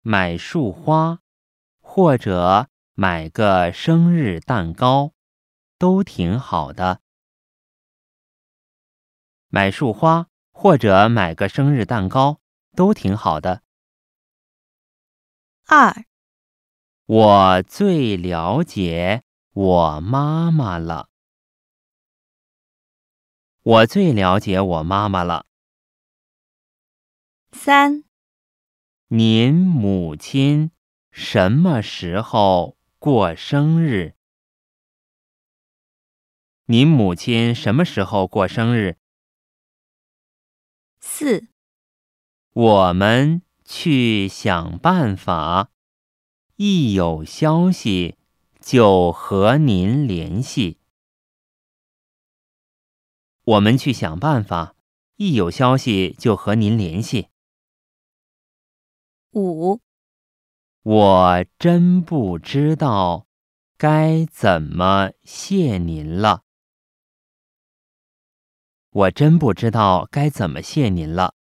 买束花，或者买个生日蛋糕，都挺好的。买束花，或者买个生日蛋糕，都挺好的。 2. 我最了解我妈妈了。我最了解我妈妈了。 3. 您母亲什么时候过生日？您母亲什么时候过生日？ 4. 我们去想办法，一有消息就和您联系。我们去想办法，一有消息就和您联系。 5. 我真不知道该怎么谢您了。我真不知道该怎么谢您了。